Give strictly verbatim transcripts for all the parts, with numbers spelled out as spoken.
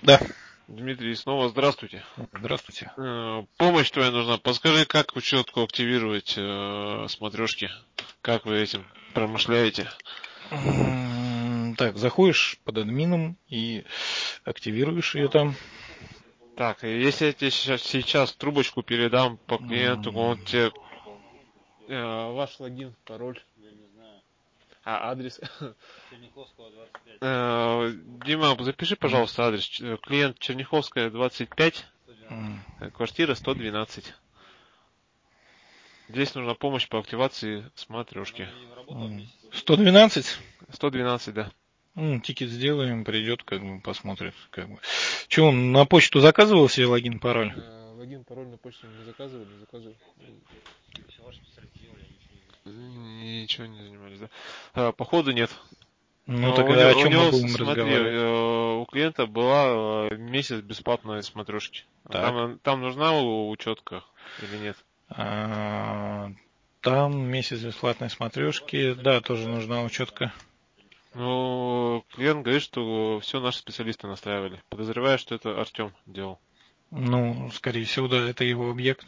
Да. Дмитрий, снова здравствуйте. Здравствуйте. Э, Помощь твоя нужна. Подскажи, как учетку активировать э, смотрешки? Как вы этим промышляете? М, Так, заходишь под админом и активируешь ее там. Так, и если я тебе сейчас, сейчас трубочку передам по клиенту, он М, тебе э, ваш логин, пароль, а адрес. Черняховского двадцать пять. Э, Дима, запиши, пожалуйста, адрес. Ч- Клиент Черняховская, двадцать пять, м, э, квартира сто двенадцать. Здесь нужна помощь по активации смотрешки. м. сто двенадцать? сто двенадцать, да. М, Тикет сделаем, придет, как бы посмотрит. Как бы. Че, он на почту заказывал себе логин, пароль? Э, Логин, пароль на почту не заказывали, не заказывали. Все ваши специалисты делали, они ничего не Ничего не занимались, да? А, походу нет. Ну Но так у а о него, у чем мы него, будем смотри, разговаривать? э, у клиента была э, месяц бесплатной смотрешки. А Так. Там, там нужна у- учетка или нет? А, Там месяц бесплатной смотрешки. Да, тоже нужна учетка. Ну, клиент говорит, что все наши специалисты настраивали. Подозреваю, что это Артем делал. Ну, скорее всего, да, это его объект.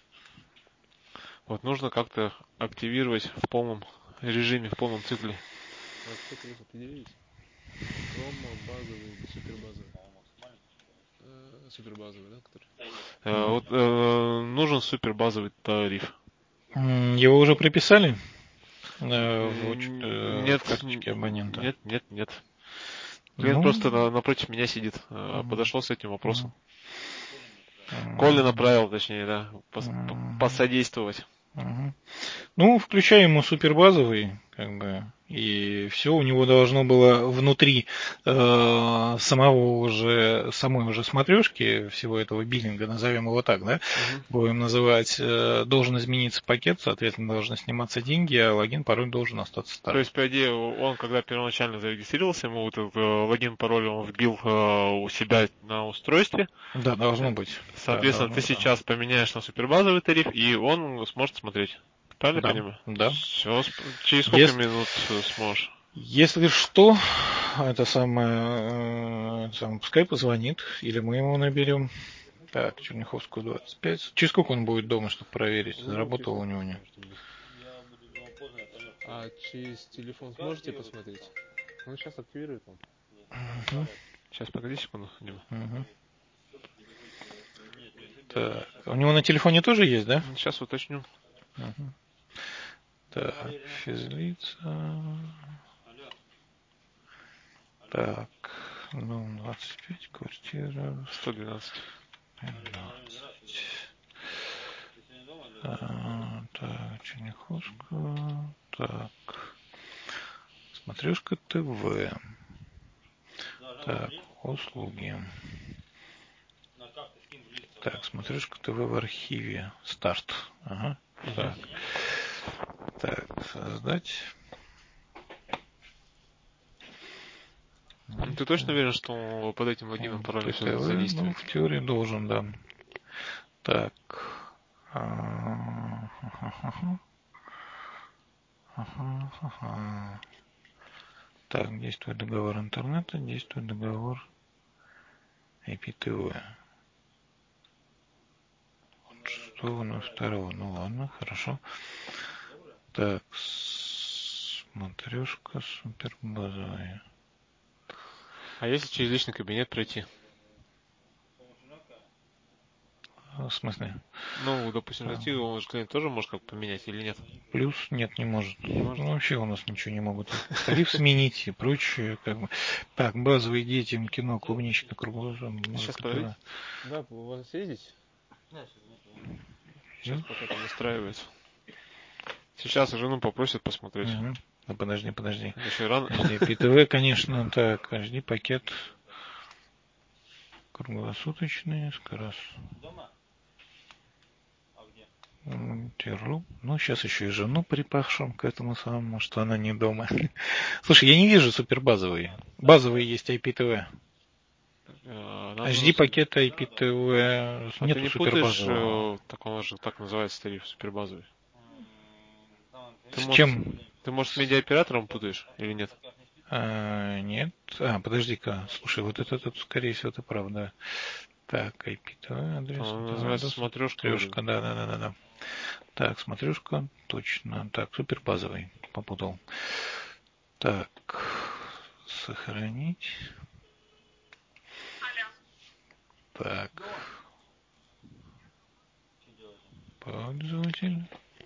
Вот нужно как-то активировать в полном режиме, в полном цикле. А как вы определились? Промо, базовый или супербазовый? Э, супербазовый, да, который? Э, вот э, нужен супербазовый тариф. М, Его уже приписали э, в, уч- М, э, Нет, в карточке абонента? нет, нет, нет. Клиент Ну, просто на- напротив меня сидит. э, м, Подошел с этим вопросом. м, м, Коля направил, точнее, да, пос- п- м, посодействовать. мгм. Ну, включай ему супербазовый, как бы, и все у него должно было внутри э, самого уже, самой уже смотрешки, всего этого биллинга, назовем его так, да, Мгм. будем называть, э, должен измениться пакет, соответственно, должны сниматься деньги, а логин, пароль должен остаться То старым. есть, по идее, он, когда первоначально зарегистрировался, ему вот этот э, логин, пароль он вбил э, у себя на устройстве. Да, Э, должно быть. Да, Соответственно, ты должно, да. сейчас поменяешь на супербазовый тариф, и он сможет смотреть. Правильно Да, понимаю? да. Все, через сколько Если, минут э, сможешь? если что, это самое, э, сам, пускай позвонит, или мы его наберем. Так, Черняховскую двадцать пять. Через сколько он будет дома, чтобы проверить, заработал у него не? Я буду дома поздно, я поверх. А через телефон сможете посмотреть? Он сейчас активирует он. Угу, Сейчас, погоди секунду, Дима. угу. Так, у него на телефоне тоже есть, да? Сейчас уточню. Угу. Так, физлица. Так, ну, двадцать пять, квартира. сто двенадцать. пятнадцать. А, так, Черняховская. Так, смотрешка ТВ. Так, услуги. Так, смотрешка ТВ в архиве. Старт. Ага. Угу. Так. Так, создать. Ты точно уверен, что под этим логином паролем все ТТВ, ну, задействует? в теории должен, да. Так. А, ха-ха-ха. Ага-ха-ха. Так, действует договор интернета, действует договор ай пи ти ви. Шестого на второго. Ну ладно, хорошо. Так, смотрешка супер базовая. А если через личный кабинет пройти? В смысле? Ну, допустим, Так, зайти, он же клиент тоже может как поменять или нет? плюс нет, не может. Не может? Ну, вообще у нас ничего не могут. Тариф сменить и прочее. Как бы. Так, базовые детям, кино, клубничка, круглосуточно, Сейчас, музыка, подожди. ТВ. Да, у вас есть? Сейчас Есть? пока там настраивается. Сейчас жену попросят посмотреть. Угу. Ну, подожди, подожди. Еще рано. Подожди, ай пи ти ви, конечно, так, эйч ди пакет. Круглосуточный, скорос. Дома? А где? Терлу. Ну, сейчас еще и жену припахшим к этому самому, что она не дома. Слушай, я не вижу супербазовые. Базовые есть ай пи ти ви. Э, Нам эйч нужно... ди су- пакета ай пи ти ви А ты нету не путаешь, супербазового. э, так он же так называется тариф супербазовый. Там, Ты С может, чем? ты может с медиаоператором путаешь или нет? А, нет. А, подожди-ка. Слушай, вот это тут, скорее всего, это правда. Так, ай пи адрес. Он это называется адрес, смотрешка. смотрешка, да, да, да, да, да. Так, смотрешка, точно. Так, супер базовый. Попутал. Так, сохранить. Так, Что делаете? пользователь.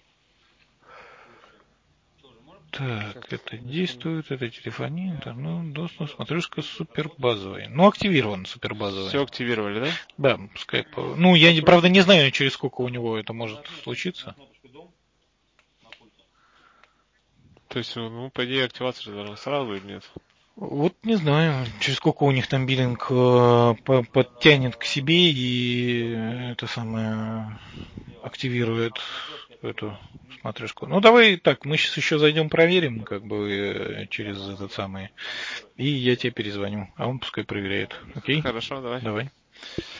Что, уже можно? Так, это действует, это телефония, это, ну, доступ, смотрюшка супер базовый. Ну, активирован супер базовый. Все активировали, да? Да, пускай. по- Ну, я, не- правда, не знаю, через сколько у него это может Нажми случиться. на кнопочку дом на пульте. То есть, ну, по идее, активация же должна сразу или нет? Вот не знаю, через сколько у них там биллинг э, по- подтянет к себе и э, это самое активирует эту смотрешку. Ну давай так, мы сейчас еще зайдем проверим, как бы э, через этот самый, и я тебе перезвоню, а он пускай проверяет. Окей? Хорошо, давай. Давай.